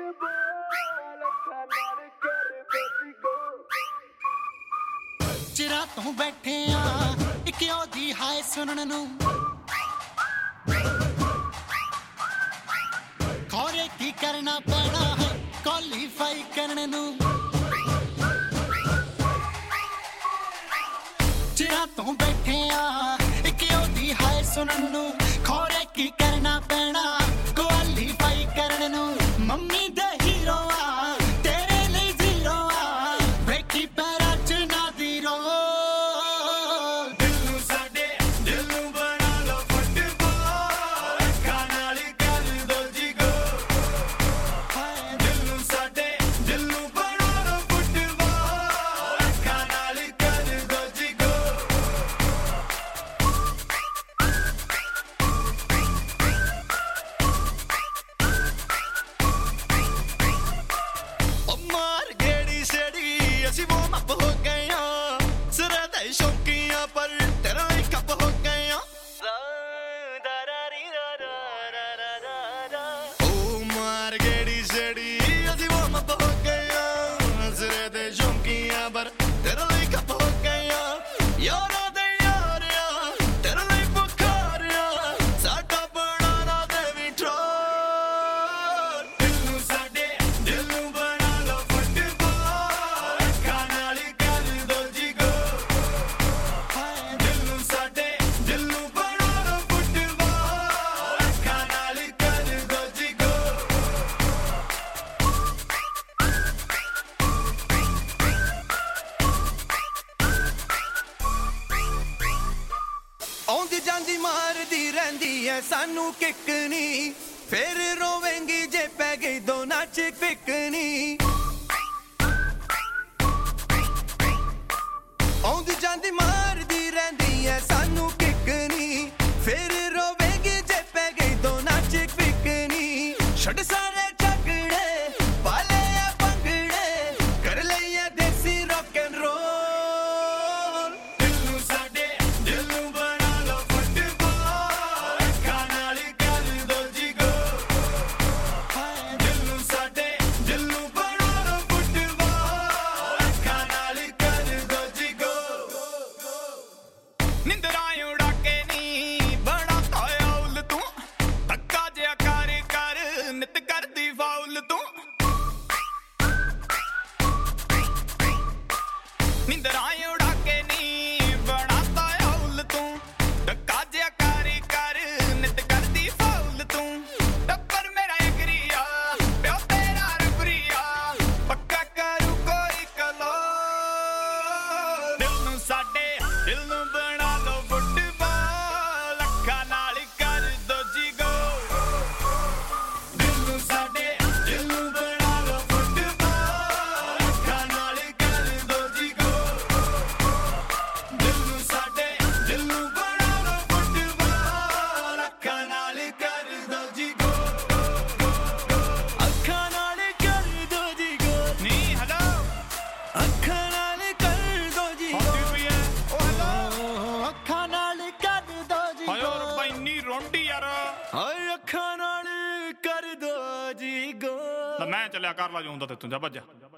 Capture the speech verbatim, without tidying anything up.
चिरा तू बैठे आ इक ओदी हाय सुनन नू खौरे की करना पैना है क्वालीफाई करने नू चिरा तू बैठे आ इक ओदी हाय सुनन नू खौरे की करना पैना क्वालीफाई करने नू मम्मी दे हीरो आ तेरे लिए जीरो आ बेटी पैरा च ना दी रो ਆਉਂਦੀ ਜਾਂਦੀ ਮਾਰਦੀ ਰਹਿੰਦੀ ਐ ਸਾਨੂੰ ਕਿੱਕਣੀ ਫੇਰ ਰੋਵੇਂਗੀ ਜੇ ਪੈ ਗਈ ਦੋਨਾਂ ਚ ਫਿੱਕਣੀ ਆਉਂਦੀ ਜਾਂਦੀ ਮਾਰਦੀ ਰਹਿੰਦੀ ਐ ਸਾਨੂੰ ਕਿੱਕਣੀ ਫੇਰ ਰੋਵੇਂਗੀ ਜੇ ਪੈ ਗਈ ਦੋਨਾਂ ਚ ਫਿੱਕਣੀ ਛੱਡ ਸਾਰੇ ਝਗੜੇ ਪਾਲੇ ਆ ਪੰਗੜੇ ਕਰ ਲਈਏ ਦੇਸੀ ਰੌਕ ਐਂਡ ਰੋਲ ਦਿਲ ਨੂੰ ਸਾਡੇ ਦਿਲ ਨੂੰ मैं चलिया कर ला जाऊं तो तू जा भज्जा।